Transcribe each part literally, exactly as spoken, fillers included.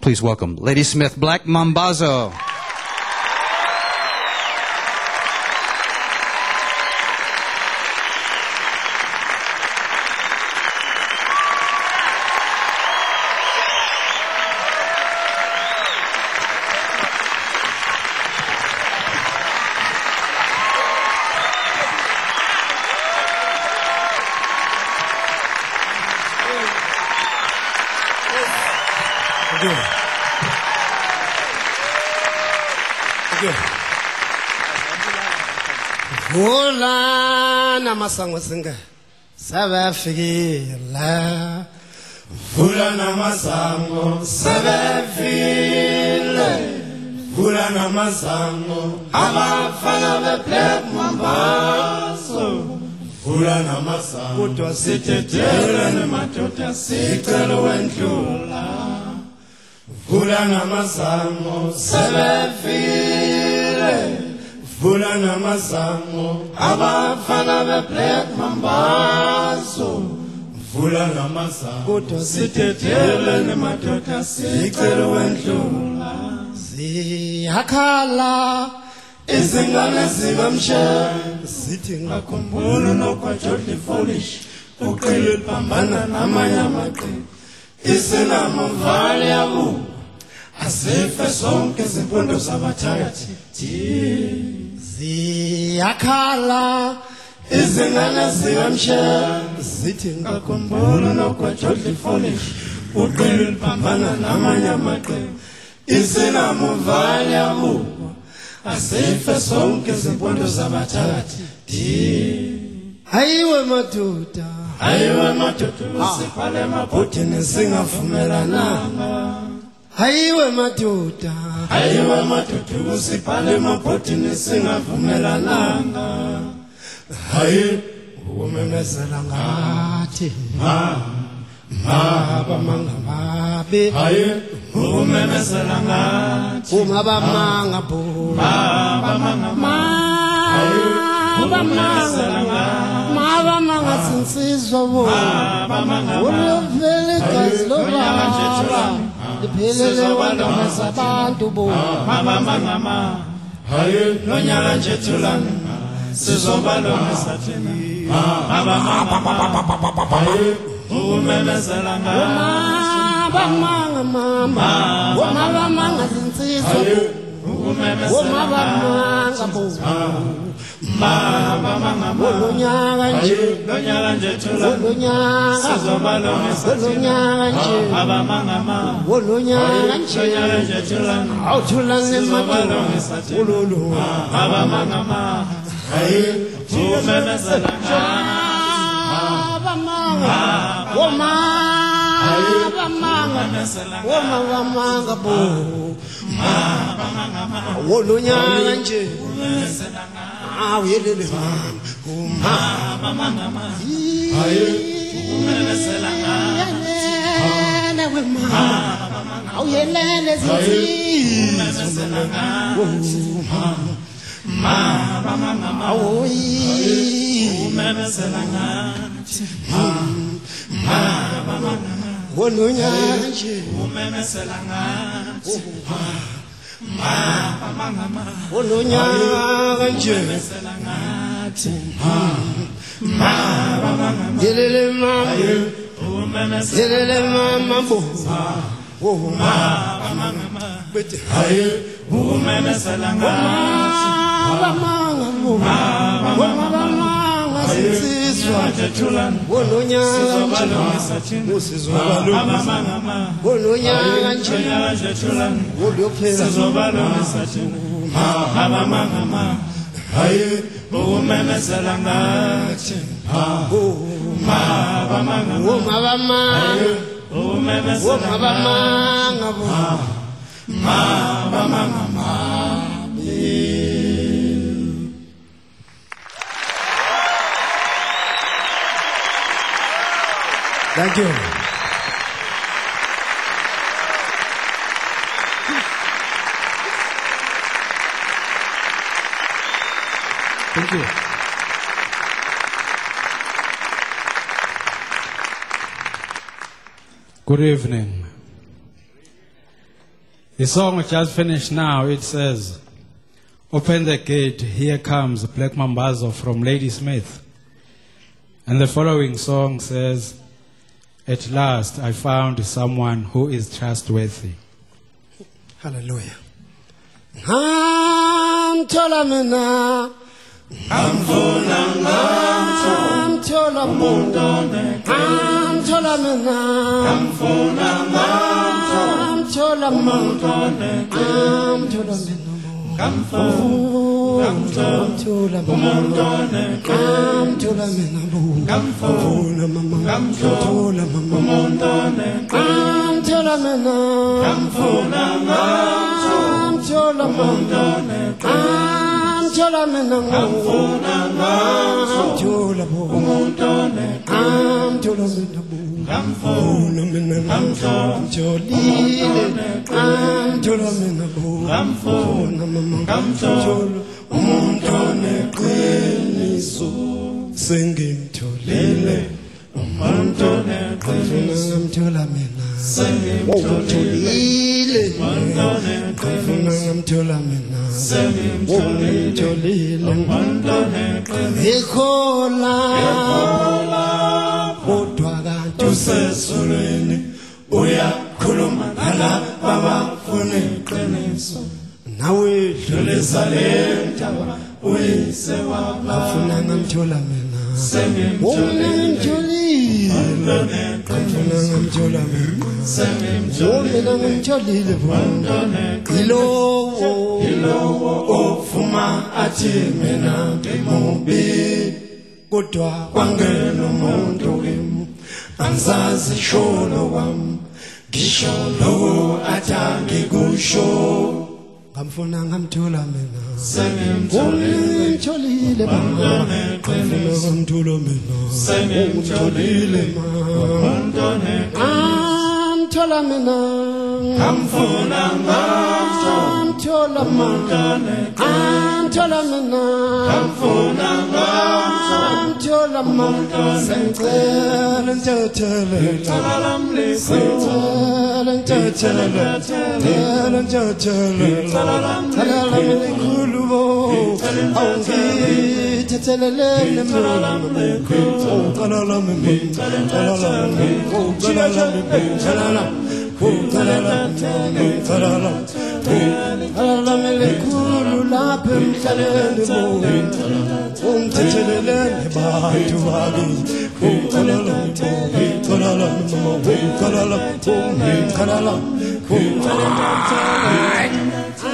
Please welcome Ladysmith Black Mambazo. Vula namasango singa sabafikile Vula namasango sabafile Vula namasango abafana beBlack Mambazo Vula namasango kodwa sithethelwe nemadoda sicela wendlula Vula namasango sabafile Vula namasango abafana beBlack Mambazo Vula namasango kodwa sithethelwe nemadoda sicela wendlula Ziyakhala izingane zikamshe sithi ngakhumbula nokwajodi foolish uqile liphambana namanye amaqini isinamavali yabo asife sonke izimpondo zabathakathi Ziyakhala izingane zikamshe sithi ngakhumbula nokwajodi foolish uqile liphambana namanye amaqini isinamavali yabo asife sonke izimpondo zabathakathi Hayiwe madoda Hayiwe madoda sipale emabhodini singavumelananga Hayiwe madoda Hayiwe madoda sipale emabhodini singavumelananga Hayi umemezela ngathi ma ma bamanga babe Hayi umemezela ngathi uma bamanga bo ma bamanga ma umemezela ngathi ma bamanga sinsizwa bo uluvele gazi lobaba liphelele wandona zabantu bo ma bamanga ma hayi lonyaka nje thulana sizoba lomisa thina ma bamanga hayi umemezela ngathi Bamanga mama, woma bamanga zinsizwa, woma bamanga bo, mama bamanga bolonyaka nje, bolonyaka nje thula, bolonyaka, sizoba lomisa, bolonyaka nje, abamanga mama, bolonyaka nje, bolonyaka nje thula, awuthula nemadoda, ululu, abamanga mama, hayi, umemezela ngathi, bamanga, woma Bamanga, woma bamanga bo, ma bamanga ma, wolonyaka nje, awuyelele ma, bamanga ma, hayi, umemezela ngathi, we ma, awuyelele zithi, umemezela ngathi, ma bamanga ma, awoyi, umemezela ngathi, ma bamanga ma. Wolonyaka nje umemezela ngathi ma bamanga ma wolonyaka nje umemezela ngathi ma bamanga ma yelele mama umemezela yelele mama bo wo ma bamanga ma bethi hayi umemezela ngathi bamanga bo bamanga Sizwa thulana wolonyaka nje usizoba lomisa wolonyaka nje thulana woluphela sizoba lomisa thina abamanga ma hayi umemezela ngathi ma bamanga wo mabamanga umemezela wo mabamanga bo ma bamanga ma Thank you. Thank you. Good evening. The song we just finished now, it says, "Open the gate, here comes Black Mambazo from Ladysmith." And the following song says, "At last I found someone who is trustworthy." Hallelujah. Ngamthola mina ngamfuna ngamthola ngamthola mina ngamfuna ngamthola ngamthola mina ngamfuna ngamthola mina ngamfuna mama ngamthola mama ngamthola mina ngamfuna ngamthola mama ngamthola mina ngamfuna ngamthola ngamthola mina ngamfuna mina ngamtholile ngamthola mina ngamfuna mama ngamthola umuntu oneqiniso sengimtholile umuntu oneqiniso ngamthola mina sengimtholile ngamfuna ngamthola mina sengimtholile umuntu oneqiniso ikhola kodwa kanti usesolweni uyakhuluma nalabo abafuna iqiniso nawe dlulisa le ntaba uyise wabafuna ngamthola mina sengimtholile ngamfuna ngamthola mina sengimtholile ngamtholile ilowo ilowo ofuma athi mina ngimubi kodwa kwangena umuntu kimi angizazi sholo wami ngisho lowo athangi kusho ngamfuna ngamthola mina sengimtholile mama ngamfuna ngamthola mina sengimtholile mama ngamthola mina ngamfuna ngamthola mina ngamthola mina ngamfuna ngamthola mina sengicela ngithathele sengicela ngithathele ngicela ngithathele Kalala mekulubo, aungi tetselele mekulubo. Oh kalala mekulubo, kalala mekulubo, kalala mekulubo, kalala mekulubo, kalala kalala mekulubo la pemselele mo. Um tetselele batu bagi. Oh kalala mekulubo, kalala mekulubo, kalala kalala kalala.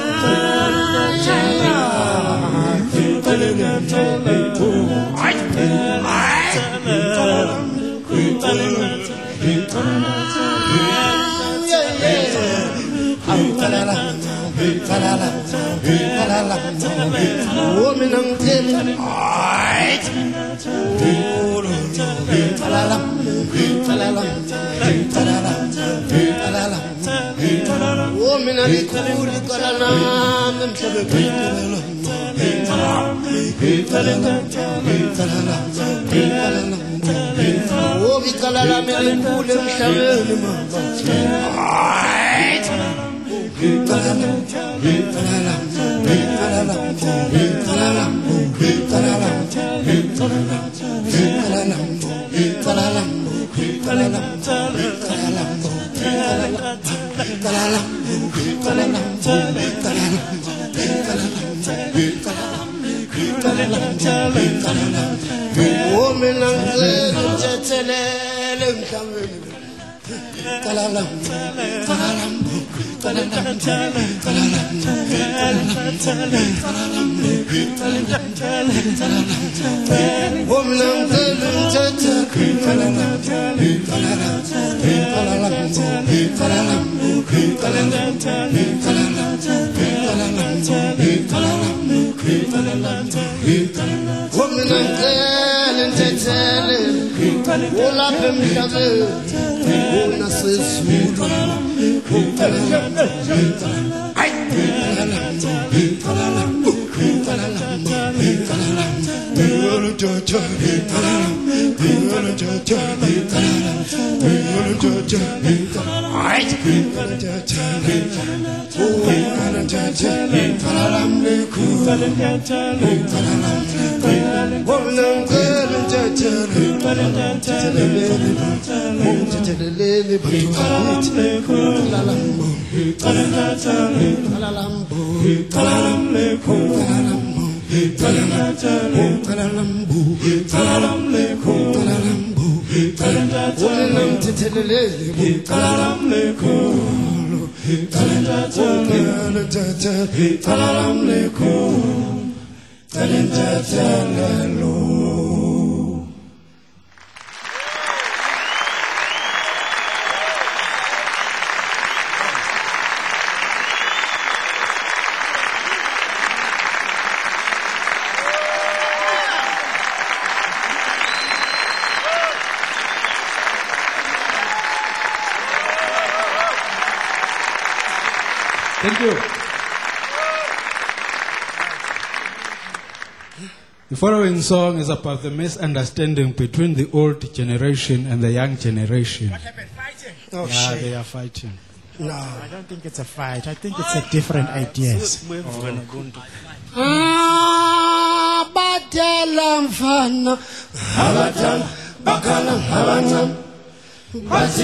Woman, I'm telling you, woman, I'm Thank you. The following song is about the misunderstanding between the old generation and the young generation. What happened? Fighting? Oh, Yeah, shit. they are fighting. No. I don't think it's a fight. I think it's a different ideas. Ah, badala mfana abadala bakhala abancane bathi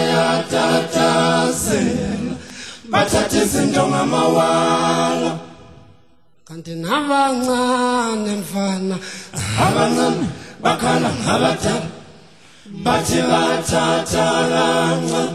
bayatatazela bathathe izinto ngamawala kanti nabancane mfana abancane bakhala abadala bathi bathatha kancane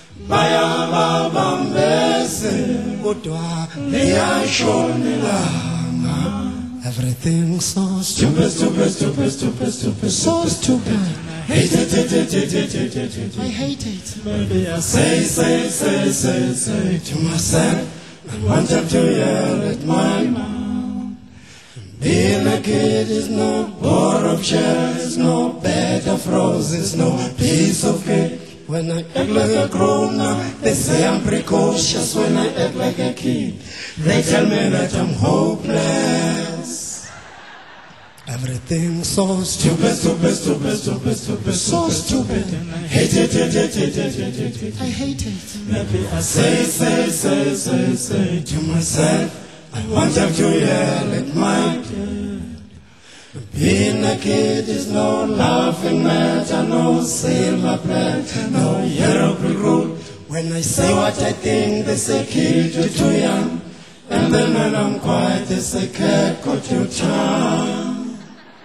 bayababambese kodwa liyashonelanga. Everything so stupid, stupid, stupid, stupid, stupid, so stupid. Hate it, hate it, hate it, hate it, hate it. I hate it. Maybe I say, say, say, say, say to myself, I wanted to yell at my mom. Being a kid is no board of chairs, no bed of roses, no piece of cake. When I act like a grown up, they say I'm precocious. When I act like a kid, they tell me that I'm hopeless. Everything so stupid, stupid, stupid, stupid, stupid, so stupid. Hate it, hate it, hate it, hate it, hate it. I hate it. Maybe I say, say, say, say, say to myself, I want to yell at my kid. Being a kid is no laughing matter, no silver plate, no yellow brick road. When I say what I think, they say kid, you're too young. And then when I'm quiet, they say cat, got your tongue.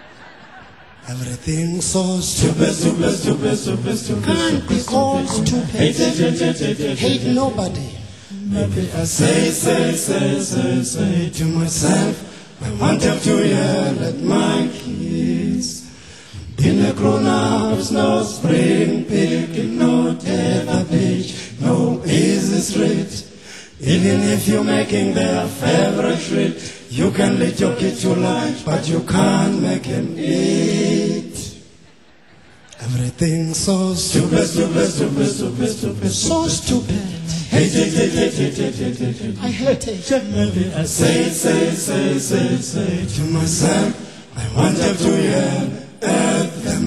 Everything so stupid, stupid, stupid, stupid, stupid. Can't be called stupid. Hate it, hate it, hate it, hate nobody. Maybe I say, say, say, say, say to myself, I wanted to yell at my kids. Being a grown-up's no spring picking, no tether beach, no easy street. Even if you're making their favorite treat, you can let your kid to lunch, but you can't make him eat. Everything so stupid, stupid, stupid, stupid, stupid, so stupid. Hate it, hate it, hate it, hate it, hate it. I hate it. Maybe I say, say, say, say, say to myself, I wanted to yell at them.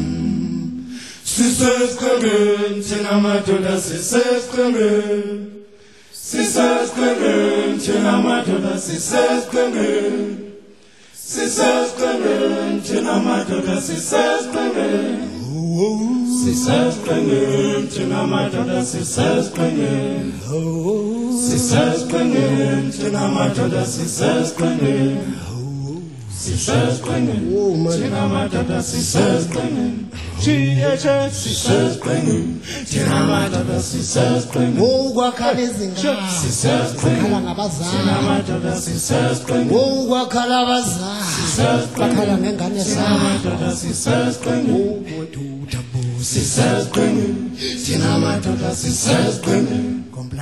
Sisters Clement, Tinamatoda, Sisters Clement. Sisters Clement, Tinamatoda, Sisters Clement. Sisters Clement, Tinamatoda, Sisters Clement. Sisters Clement, Tinamatoda, Sisters Clement. Sisters Clement, Tinamatoda, Sisters Clement. Sisters Clement, Tinamatoda, Sisters Clement. G H S, Sisters Clement, Tinamatoda, Sisters Clement. Ungwakhala izingane, Sisters Clement, Tinamatoda, Sisters Clement. ungwakhala abazali, bakhala ngengane zabo. Sisters Clement, Sisters Clement, Tinamatoda, Sisters Clement.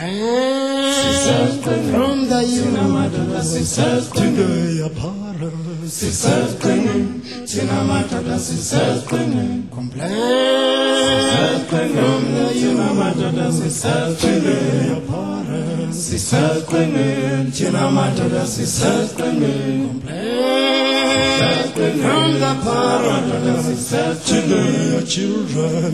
Complain from the youth, Sisters Clement, Sisters Clement, Tinamatoda, Sisters Clement. complain From the Tinamatoda, Sisters Clement. Sisters Clement, Tinamatoda, Sisters Clement. complain from the paradise to the children.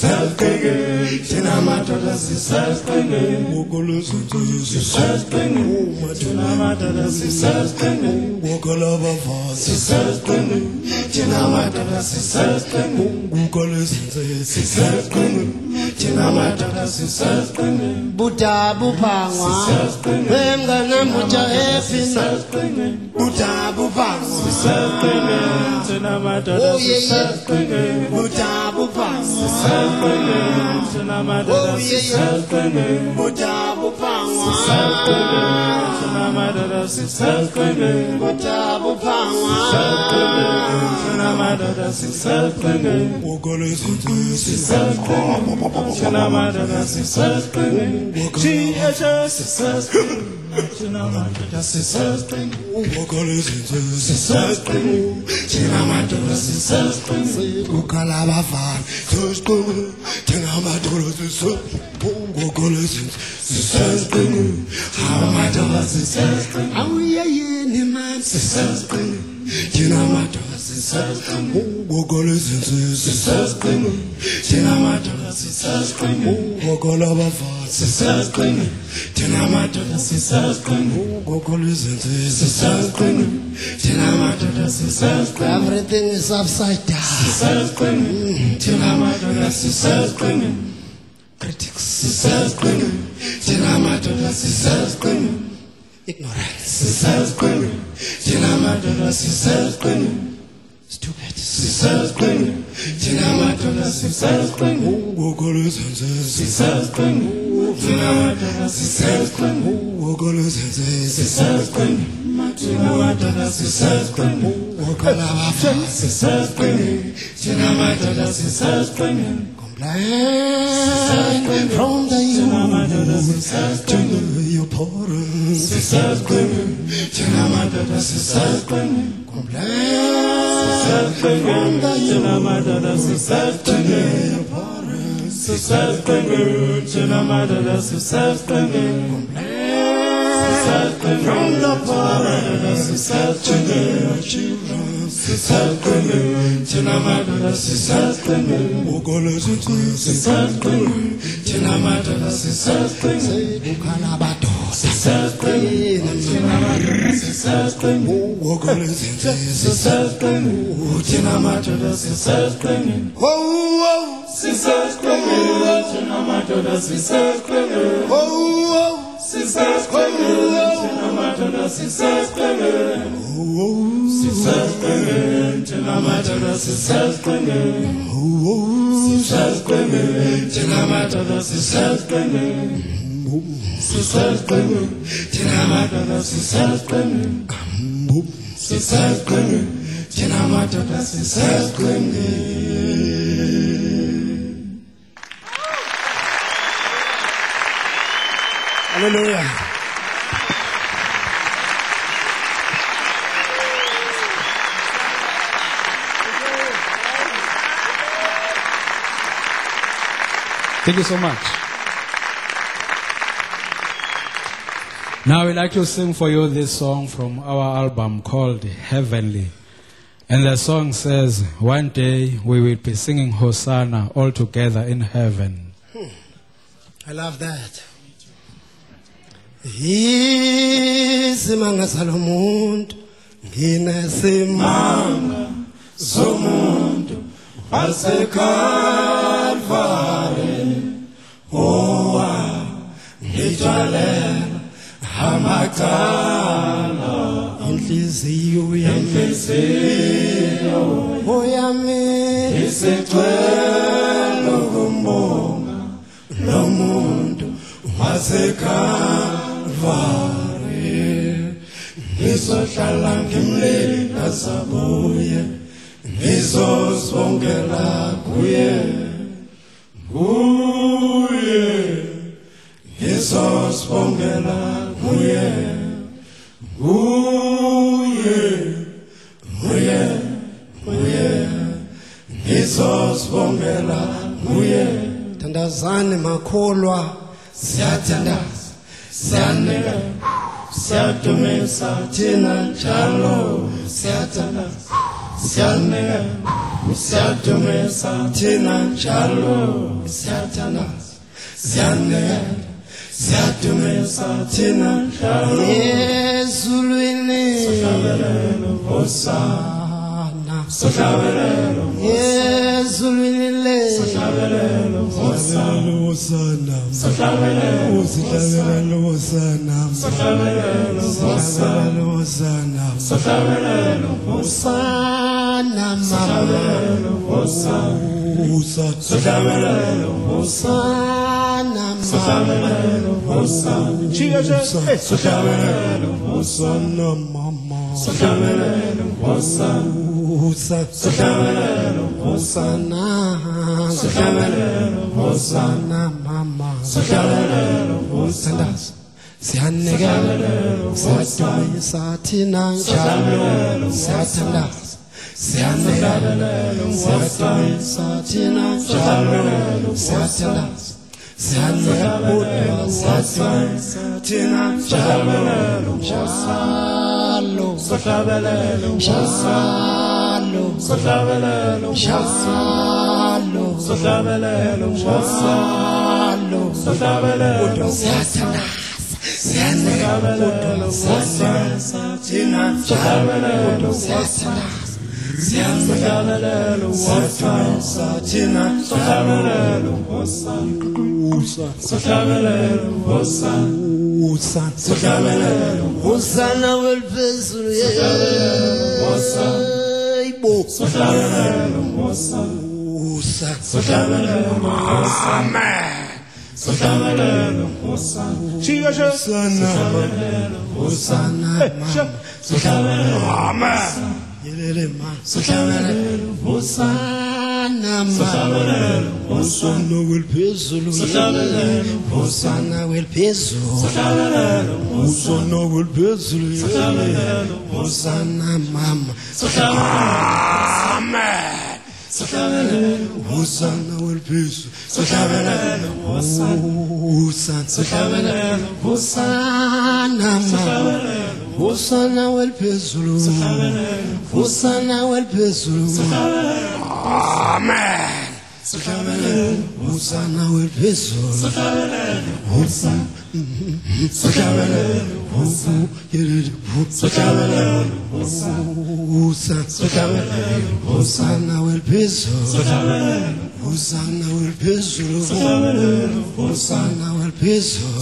Tina madoda sisters bringing, Wokolo sisters bringing, Tina madoda sisters bringing, Wokolo baba sisters bringing, Tina madoda sisters bringing, Wokolo sisters bringing, Tina madoda sisters bringing, Buddha bupangwa, Wenga na mucha efina, Buddha bupangwa, sisters bringing, Tina madoda sisters bringing, Buddha bupangwa, sisters bringing, Tina madoda sisters bringing, Buddha bupangwa, sisters bringing, Tina madoda sisters bringing, Buddha bupangwa, sisters bringing, Tina madoda sisters bringing, Wokolo sisters bringing, Tina madoda sisters bringing, G H S sisters bringing, Tina madoda sisters bringing, Wokolo sisters bringing, Tina madoda sisters bringing, Wokala bafana sisters bringing, Tina madoda sisters bringing, Wokolo sisters bringing, Tina madoda sisters bringing, Awiya yeni man sisters bringing, Tina madoda sisters bringing, Wokolo sisters bringing, Tina madoda sisters bringing, Wokala bafana sisters bringing, Tina madoda sisters bringing, Wokolo sisters bringing, Tina madoda sisters bringing, everything is upside down. Sisters bringing, Tina madoda sisters bringing, critics sisters bringing, Tina madoda sisters bringing, ignorance sisters bringing, Tina madoda sisters bringing, stupid sisters bringing, Tina madoda sisters bringing, Wokolo sisters bringing, Tina madoda sisters bringing, Wokolo sisters bringing, Tina madoda sisters bringing, Wokala bafana sisters bringing, Tina madoda sisters bringing, complaint from the youth to your parents sisters bringing, Tina madoda sisters bringing, complaint from the youth sisters to your parents sisters bringing, Tina madoda sisters bringing, complaint from the parents sisters to their children sisters bringing, Tina madoda sisters bringing, Wokolo sisters bringing, Tina madoda sisters bringing, Wokala bafana sisters bringing, Tina madoda sisters bringing, Wokolo sisters bringing, Tina madoda sisters bringing, oh sisters bringing, Tina madoda sisters bringing, oh sisters bringing, Tina madoda sisters bringing, oh sisters bringing, Tina madoda sisters bringing, oh sisters bringing, Tina madoda sisters bringing, sisters bringing, Tina madoda sisters bringing, sisters bringing, Tina madoda sisters bringing. Hallelujah. Thank you so much. Now we'd like to sing for you this song from our album called Heavenly. And the song says, one day we will be singing Hosanna all together in heaven. Hmm. I love that. Isimanga salomuntu nginesimanga somuntu waseKalvari owa ngitshwalela amacala inhliziyo inhliziyo yami isicelo kumbonga lomuntu waseKalvari ngizohlala ngimlila sabuye ngizozibongela kuye kuye ngizozibongela kuye kuye kuye kuye ngizozibongela kuye. Thandazani makholwa siyathandaza siyanika siyadumisa thina njalo siyathandaza siyaneka siyadumisa thina njalo siyathandaza siyaneka siyadumisa thina njalo ezulwini hosana sohlabelelo ezulwini le sohlabelelo hosana sohlabelelo sohlabelelo hosana sohlabelelo hosana sohlabelelo hosana sohlabelelo hosana sohlabelelo hosana sohlabelelo hosana sohlabelelo hosana mama sohlabelelo hosana sohlabelelo hosana sohlabelelo hosana mama sohlabelelo hosana siyanekela siyadumisa thina njalo siyathandaza siyanekela siyadumisa thina njalo siyathandaza siyanekela siyadumisa thina njalo njalo sohlabelelo njalo sohlabelelo njalo sohlabelelo njalo sohlabelelo siyathandaza siyanekela siyadumisa thina njalo siyathandaza siyanekela siyadumisa thina njalo sohlabelelo hosana sohlabelelo hosana welphezulu hosana ibo sohlabelelo hosana sohlabelelo amen sohlabelelo hosana hosana hosana sohlabelelo amen yelele ma sohlabelelo hosana sohlabelelo hosana welphezulu sohlabelelo hosana welphezulu sohlabelelo hosana welphezulu sohlabelelo hosana mama amen sohlabelelo hosana welphezulu sohlabelelo hosana sohlabelelo hosana mama hosana welphezulu hosana welphezulu amen sohlabelelo hosana welphezulu hosana sohlabelelo hosana sohlabelelo hosana sohlabelelo hosana welphezulu hosana welphezulu hosana welphezulu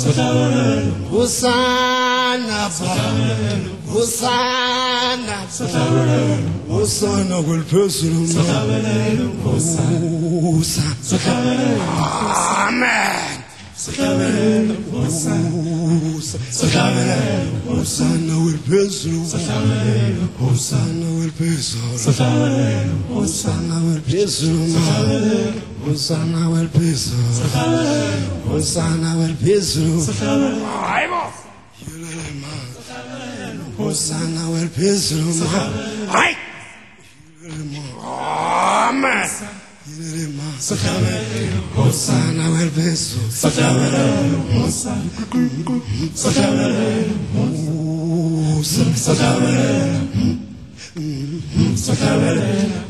hosana hosana hosana welphezulu hosana amen sohlabelelo hosana sohlabelelo hosana welphezulu hosana welphezulu hosana welphezulu hosana welphezulu hosana welphezulu hayibo yelele ma hosana welphezulu hayi amen yelele ma hosana welphezulu sohlabelelo hosana sohlabelelo sohlabelelo sohlabelelo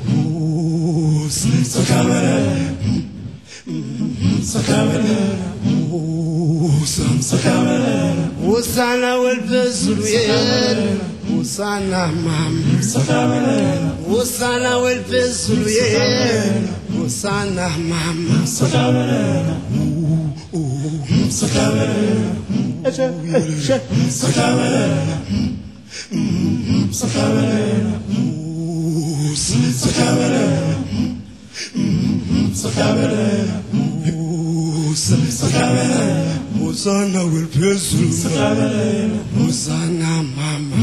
sohlabelelo hosana welphezulu hosana mama sohlabelelo hosana welphezulu hosana mama sohlabelelo sohlabelelo sohlabelelo sohlabelelo sohlabelelo hosana welphezulu hosana mama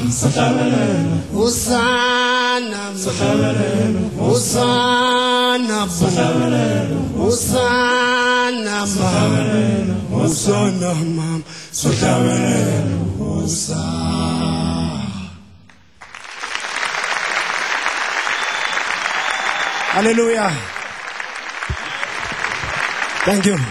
hosana hosana hosana hosana mama sohlabelelo hosana. Hallelujah. Thank you.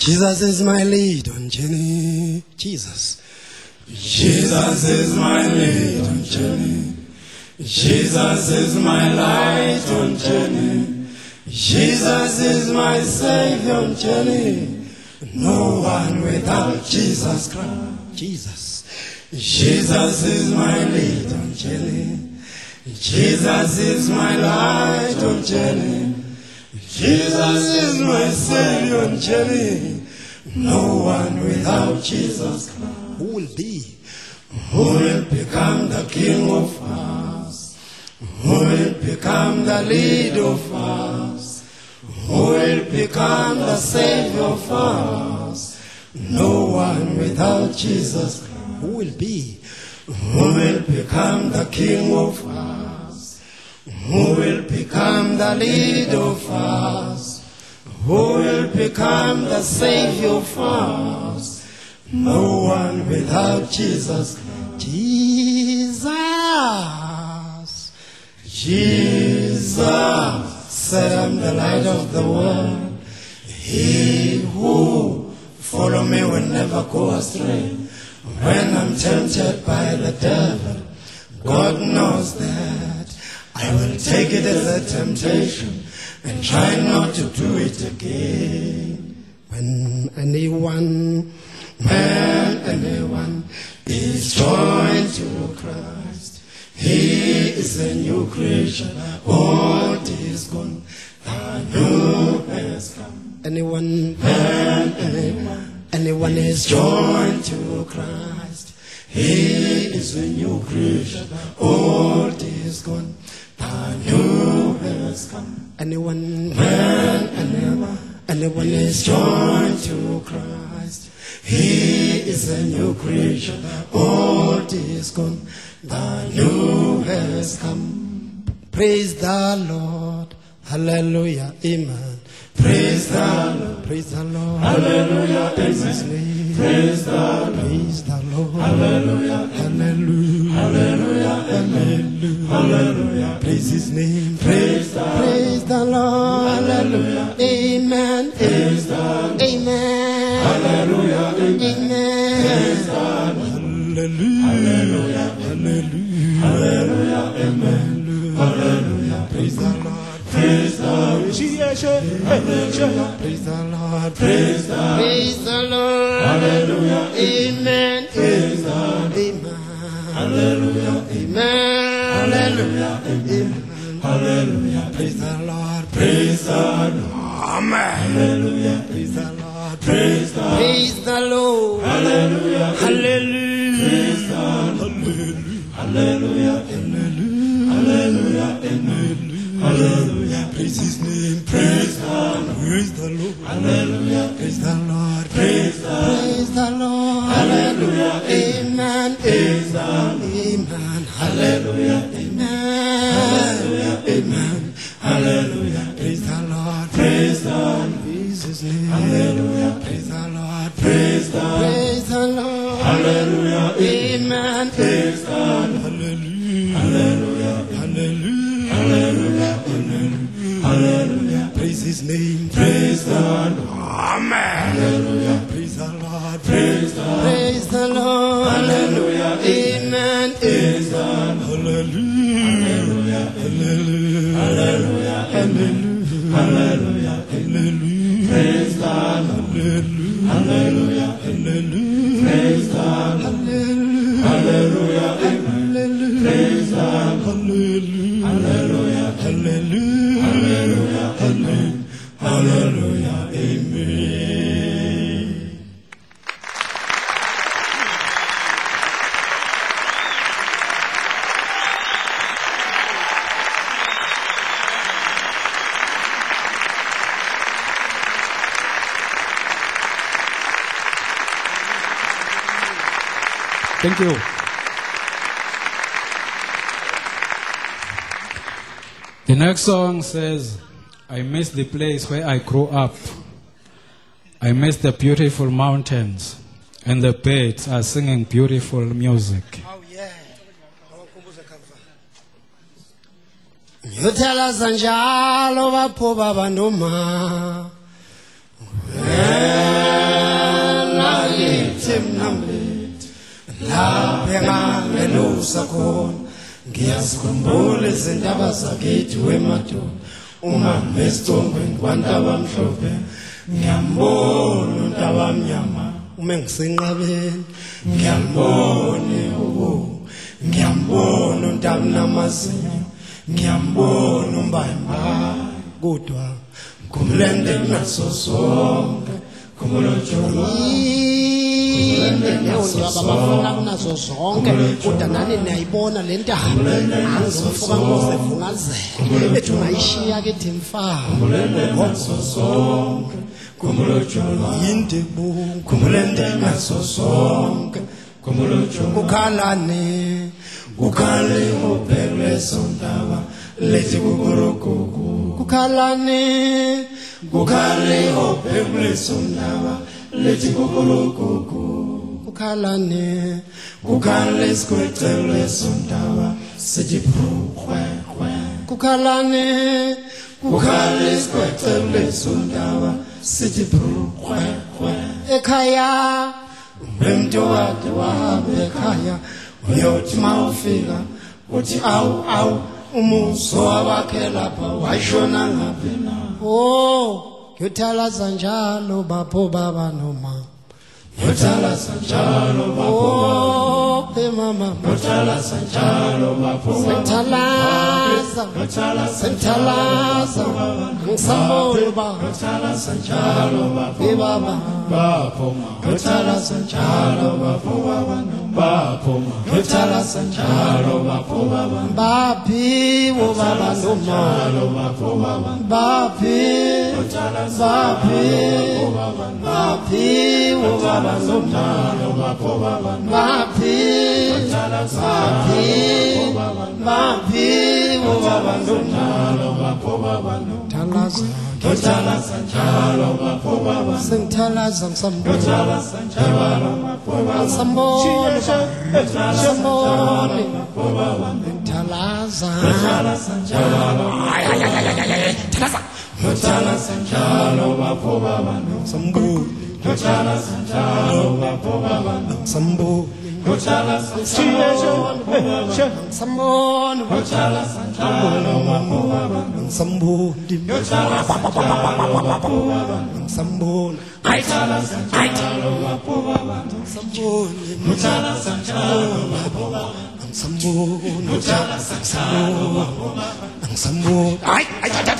Jesus is my lead on journey. Jesus. Jesus is my lead on journey. Jesus is my light on journey. Jesus is my savior on journey. No one without Jesus Christ. Jesus. Jesus is my lead on journey. Jesus is my light on journey. Jesus is my savior on journey. No one without Jesus Christ. Who will be? Who will become the King of us? Who will become the lead of us? Who will become the savior of us? No one without Jesus Christ. Who will be? Who will become the King of us? Who will become the lead of us? Who will become the savior of us? No one without Jesus Christ. Jesus, Jesus said, I'm the light of the world. He who follow me will never go astray. When I'm tempted by the devil, God knows that I will take it as a temptation and try not to do it again. When anyone, when anyone is joined to Christ, he is a new creation. Old is gone, the new has come. Anyone, when anyone, anyone is joined to Christ, he is a new creation. Old is gone, the new has come. Anyone, when anyone, anyone is joined to Christ, he is a new creation. Old is gone, the new has come. Praise the Lord. Hallelujah. Amen. Praise the Lord. Praise the Lord. Hallelujah. Praise His name. Praise the Lord. Praise the Lord. Hallelujah. Hallelujah. Hallelujah. Hallelujah. Hallelujah. Praise His name. Praise the Lord. Praise the Lord. Hallelujah. Amen. Praise the Lord. Amen. Hallelujah. Amen. Praise the Lord. Hallelujah. Hallelujah. Hallelujah. Hallelujah. Amen. Hallelujah. Praise the Lord. Praise the Lord. Praise the Lord. Praise the Lord. Praise the Lord. Hallelujah. Amen. Praise the Lord. Amen. Hallelujah. Amen. Hallelujah. Amen. Hallelujah. Praise the Lord. Praise the Lord. Amen. Hallelujah. Praise the Lord. Praise the Lord. Praise the Lord. Hallelujah. Hallelujah. Praise the Lord. Hallelujah. Hallelujah. Hallelujah. Amen. Hallelujah. Praise His name. Praise the Lord. Praise the Lord. Hallelujah. Praise the Lord. Praise the Lord. Praise the Lord. Hallelujah. Amen. Praise the Lord. Amen. Hallelujah. Amen. Hallelujah. Amen. Hallelujah. Praise the Lord. Praise the Lord. Praise His name. Hallelujah. Praise the Lord. Praise the Lord. Praise the Lord. Hallelujah. Amen. Praise the Lord. Hallelujah. Hallelujah. Hallelujah. Hallelujah, hallelujah, hallelujah. Praise His name. Praise the Lord. Amen. Hallelujah. Praise the Lord. Praise the Lord. Praise the Lord. Hallelujah. Amen. Praise the Lord. Hallelujah. Hallelujah. Hallelujah. Hallelujah. Hallelujah. Hallelujah. Praise the Lord. Hallelujah. Hallelujah. Hallelujah. Praise the Lord. Hallelujah. Hallelujah. Praise the Lord. Hallelujah. Hallelujah, hallelujah, hallelujah, hallelujah, hallelujah, amen. Thank you. The next song says, I miss the place where I grew up. I miss the beautiful mountains, and the birds are singing beautiful music. Oh yeah. You tell us Anjalo Vapo Baba Noma. mnamlet lapha engangelusa khona ngiyazikhumbula izindaba zakithi wemadoda uma mesitongweni kwantaba mhlophe ngiyambona untaba mnyama uma ngisenqabeni ngiyambona ubu ngiyambona untaba namazinyo ngiyambona umbayimba kodwa kumlende naso sonke kumulojolo bafuna kunazo zonke kodwa nani niyayibona le ndaba angizofuka ngozevungazela ethi ungayishiya ke themfana naso sonke kumulojolo yindebu kumlende naso sonke kumulojolo kukhalane kukhale ubhekwe sondaba lethi kukurukuku kukhalane kukhale ubhekwe sondaba lethi kukurukuku kukhalane kukhale sikwecele sondaba sithi phrukhwe khwe kukhalane kukhale sikwecele sondaba sithi phrukhwe khwe ekhaya umntu wakhe wahamba ekhaya uyothi mawufika uthi awu awu umuso wakhe lapha washona ngaphi na oh ngiyothalaza njalo bapho baba noma ngiyothalaza njalo bapho oh pe mama ngiyothalaza njalo bapho sithalaza sithalaza ngisambona ba ngiyothalaza njalo bapho baba bapho ngiyothalaza njalo bapho baba bapho ngiyothalaza njalo bapho baba bapi wo baba noma bapho baba bapi bapi bapi wo baba noma bapho baba bapi bapi bapi wo baba noma bapho baba thalaza ngiyothalaza njalo bapho baba sithalaza ngisambona ngiyothalaza njalo bapho baba sambona sambona bapho baba thalaza ngiyothalaza njalo ngiyothalaza njalo bapho baba sambona ngiyothalaza njalo bapho baba sambona ngiyothalaza njalo bapho baba sambona ngiyothalaza njalo bapho baba sambona ngiyothalaza njalo bapho baba sambona ngiyothalaza njalo bapho baba sambona ngiyothalaza njalo bapho baba sambona ngiyothalaza njalo bapho baba sambona ay ay ay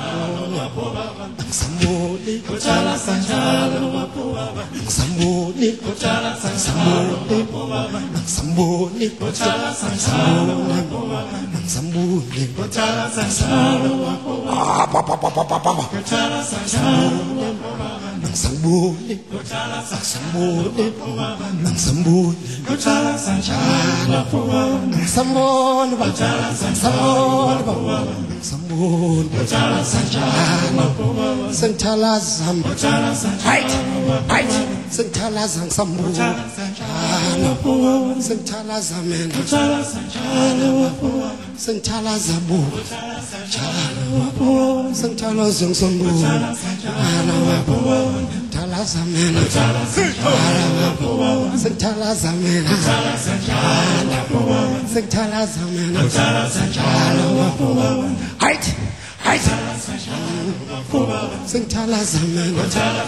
sambona ngiyothalaza njalo bapho baba sambona ngiyothalaza njalo bapho baba sambona ngiyothalaza njalo bapho baba sambona ngiyothalaza njalo bapho baba ngiyothalaza njalo bapho baba sambona ngiyothalaza sambona njalo sambona bapho baba sambona ngiyothalaza sambona baba sambona ngiyothalaza njalo bapho baba sithalaza ngiyothalaza right njalo right sithalaza ngisambona bapho baba sithalaza mina ngiyothalaza njalo bapho baba sithalaza bu njalo bapho baba sithalaza ngisambona njalo bapho baba thalaza mina sithalaza mina sithalaza mina right right sithalaza mina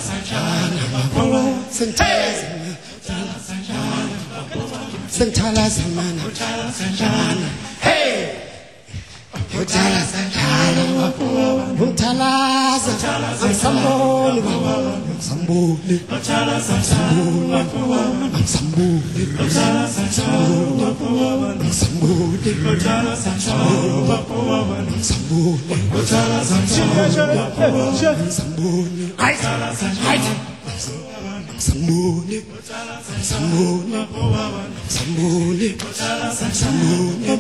sithalaza sithalaza mina hey uthalaza njalo uthalaza ngisambona ngisambona ngiyothalaza njalo bapho baba ngisambona ngiyothalaza njalo bapho baba ngisambona ngiyothalaza njalo bapho baba ngisambona ngiyothalaza njalo bapho baba ngisambona ngiyothalaza njalo sambona sambona sambona sambona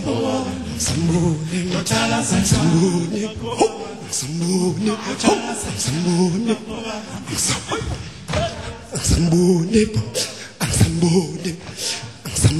sambona sambona sambona sambona sambona sambona sambona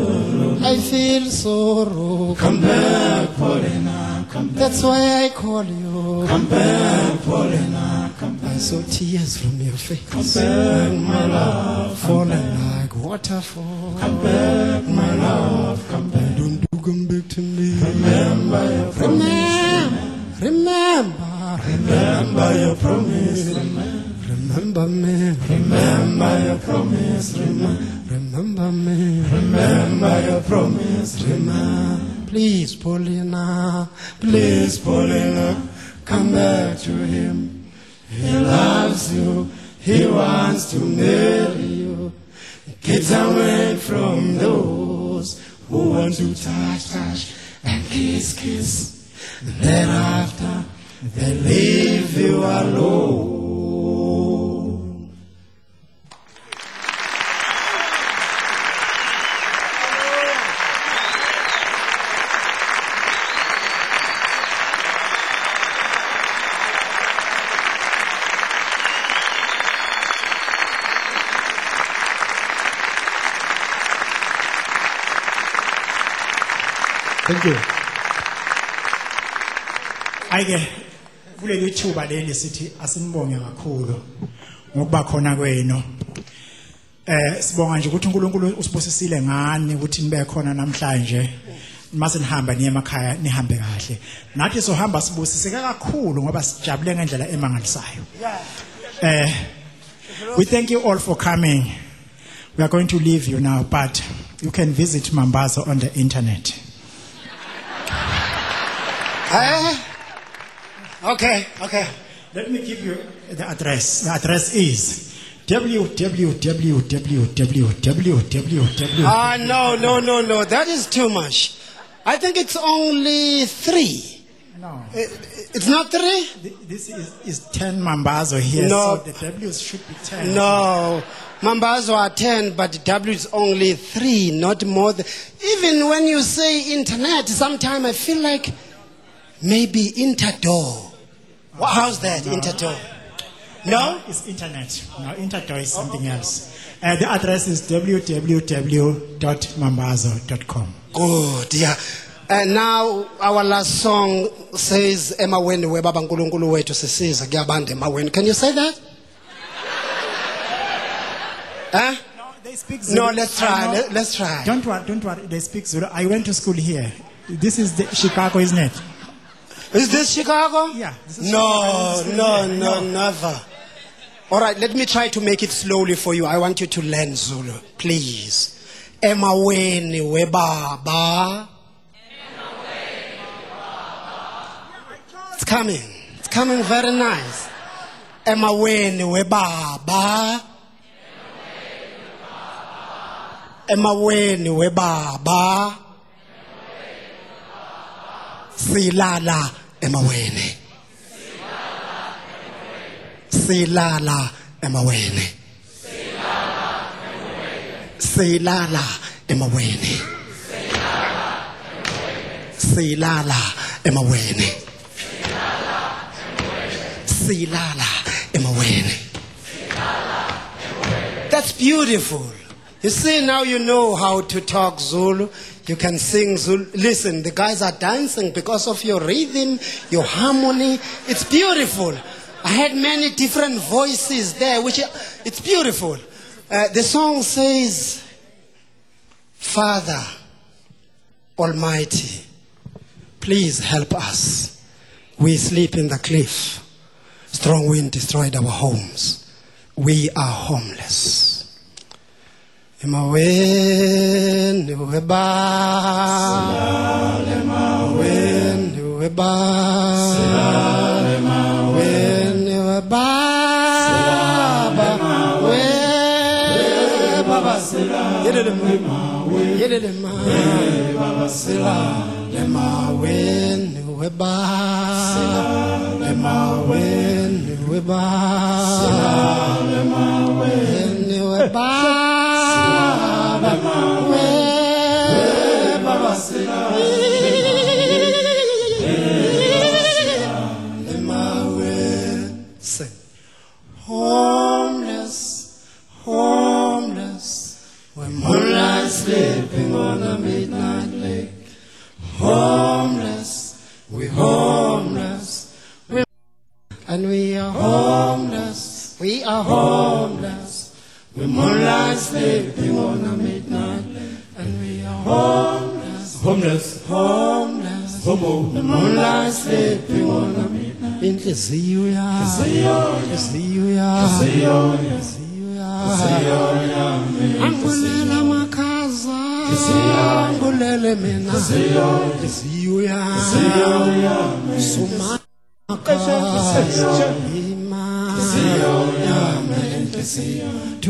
sorrow. Come back, Paulina, come back. That's why I call you. Come back, Paulina, come back. I saw tears from your face. Come back, my love, falling like waterfall. come back, my love, come back. Don't do come back to me. Remember your promise. Remember, remember, Remember your promise. Remember, remember me. remember your promise. Remember, Remember me. remember your promise. Remember, Please, Paulina. please, Paulina, come back to him. He loves you. He wants to marry you. Get away from those who want to touch, touch, and kiss, kiss. Thereafter, they leave you alone. Thank you. Ayike kuleli thuba leli sithi asinibonge kakhulu ngokuba khona kwenu. Eh sibonga nje ukuthi uNkulunkulu usibusisile ngani ukuthi nibe khona namhlanje. Mase nihamba niye emakhaya nihambe kahle. Nathi sohamba sibusiseke kakhulu ngoba sijabule ngendlela emangalisayo. Eh we thank you all for coming. We are going to leave you now, but you can visit Mambazo on the internet. Eh? Okay, okay. Let me give you the address. The address is w w w w w w w. Ah, no, no, no, no. That is too much. I think it's only three. No, Eh, It's not three? Th- this is, is ten Mambazo here, No. so the W should be ten. No. Mambazo are ten, but W is only three, not more than. Even when you say internet, sometimes I feel like maybe Interdoor. Well, how's that, Interdoor? No? It's internet. No, Interdoor is something else. Uh, the address is w w w dot mambazo dot com. Good, yeah. And now our last song says Emaweni we baba nkulunkulu wethu sisiza kuyabanda emaweni. Can you say that? Huh? No, they speak Zulu. No, let's try. I know- Let, let's try. Don't worry, don't worry. They speak Zulu. I went to school here. This is the Chicago, isn't it? Is this Chicago? Yeah, this is No, Chicago. no, Yeah, no, no. never. All right, let me try to make it slowly for you. I want you to learn Zulu, please. Emaweni we baba. It's coming. It's coming very nice. Emaweni we baba. Emaweni we baba. Silala emaweni. Silala emaweni. Silala emaweni. Silala emaweni. Silala emaweni. That's beautiful. You see, now you know how to talk Zulu. You can sing Zulu. Listen, the guys are dancing because of your rhythm, your harmony. It's beautiful. I had many different voices there, which it's beautiful. Uh, the song says, Father Almighty, please help us. We sleep in the cliff. Strong wind destroyed our homes. We are homeless. Emaweni weba, emaweni weba, emaweni weba, baba sila, yedema, yedema, baba sila, emaweni weba, emaweni weba, emaweni weba. Homeless, homeless, when moonlight sleeping on a midnight lake. sleeping on a midnight, and we are homeless, homeless, homeless, homo. The moonlight sleeping on a midnight. Inhliziyo yami, inhliziyo yami, inhliziyo yami. Angulela makhaza, angulele mina. Inhliziyo yami, suma makhaza, ima. Inhliziyo yami, inhliziyo.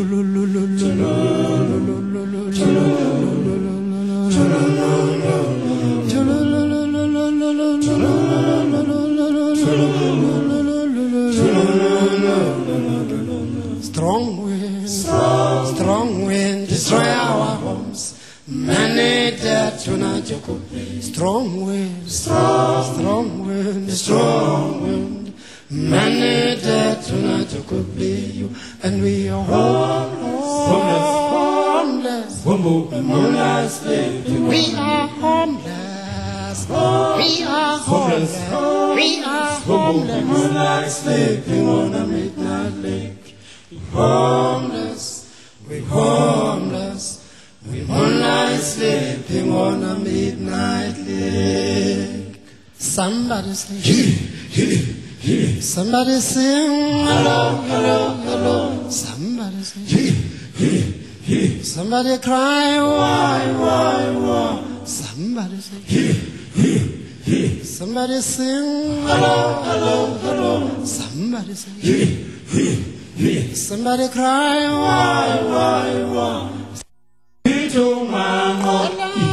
Strong wind, strong wind, destroy our homes. Many dead tonight you could be. Strong wind, strong wind, strong wind. Many dead tonight you could be you, and we are homeless, homeless, homeless. We are homeless, we are homeless, we are homeless, moonlight sleeping on a midnight lake. Homeless, we homeless, we moonlight sleeping on a midnight lake. Somebody sing, somebody sing, hello, hello, hello. Somebody sing, somebody cry, why, why, why. Somebody sing, somebody sing, hello, hello, hello. Somebody sing. Somebody cry, why, why, why? Hito mango,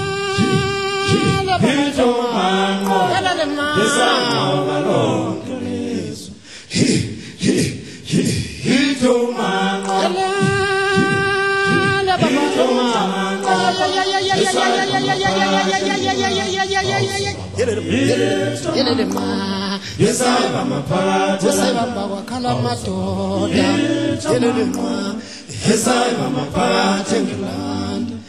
hito mango, yes I'm alone. Hito mango, hito mango. Yes, I am a part. Yes, I am a Kalamato. Yes, I am a part in the land.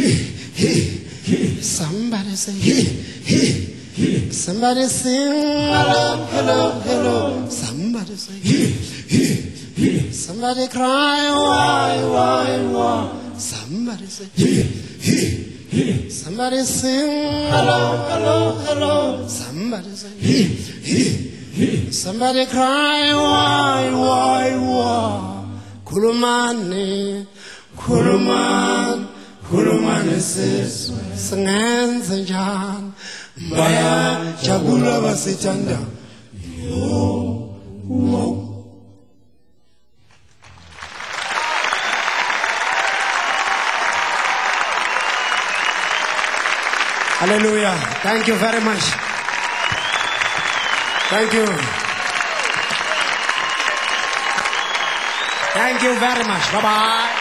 Somebody say, he, he. Somebody sing, hello, hello, hello. Somebody say, he, he. Somebody cry, why, why, why. Somebody say, he, he. Somebody sing, hello, hello, hello. Somebody say, he, he. Somebody cry, why, why, why? Kulumani, kuluman, kulumani siswe. Sengenze njani, mbaya jabula basitanda. Yo, yo. Hallelujah. Thank you very much. Thank you. Thank you very much. Bye-bye.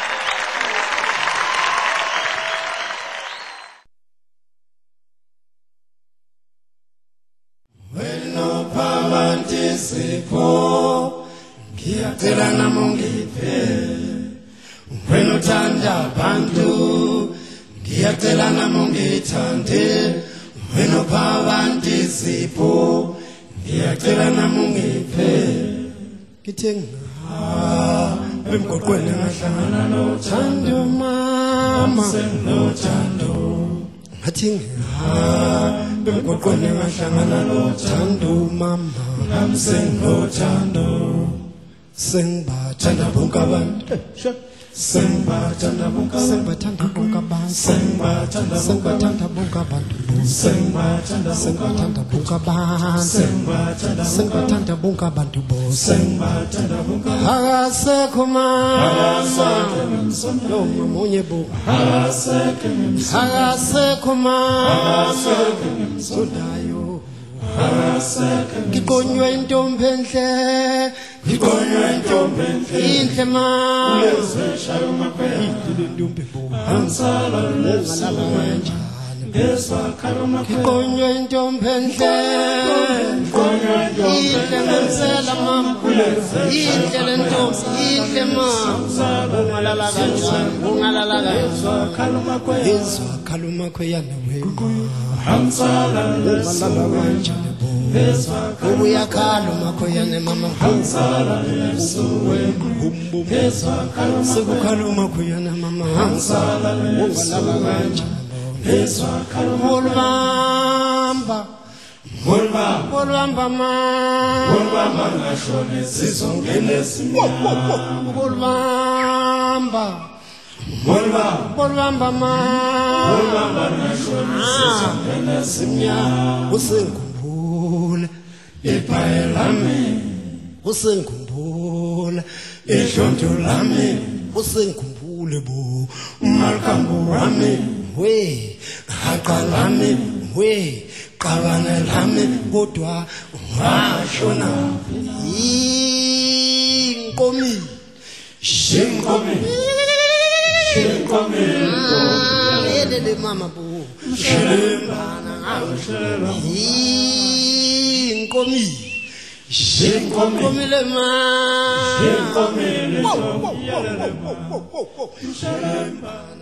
When no power disipo, ngiyacela namongiphe. When uthanda bantu, ngiyacela namongithande. When no power disipo, ngiyacela namongiphe. Ngithenga emgwaqweni ngahlangana nothando mama nothando ngathi ngihamba emgwaqweni ngahlangana nothando mama ngamsenothando sengibathanda bonke abantu sengibathanda bonke sengibathanda bonke abantu sengibathanda bonke abantu sengibathanda sengibathanda bonke abantu sengibathanda bonke abantu bose sengibathanda bonke akasekho mama lo munye bo akasekho akasekho mama sodayo ngikonywe intombi enhle ngikonywe intombi enhle inhle mama uyezeshaya umakhwela intombi bo ansala ngalala manje ngikonywe intombi enhle inhle ngensela mama inhle le ntombi inhle mama ungalala kanjani ungalala kanjani izwa khala umakhwela wena hamsala ngalala kanjani bo ubuya khalo makhoyane mama hangsala ebusuku sekukhala makhoyane mama hangsala ungalala kanje Mulvamba Mulvamba Mulvamba ma Mulvamba ngashone sizongene simnyama Mulvamba Mulvamba Mulvamba ma Mulvamba ngashone sizongene simnyama usengikhumbula ipaye lami usengikhumbula ihlonto lami usengikhumbule bo umalkambo wami we haqalami we qabana lami kodwa washona inkomi shinkomi shinkomi yedele mama bo shilembana ngawushela inkomi shinkomi le ma shinkomi le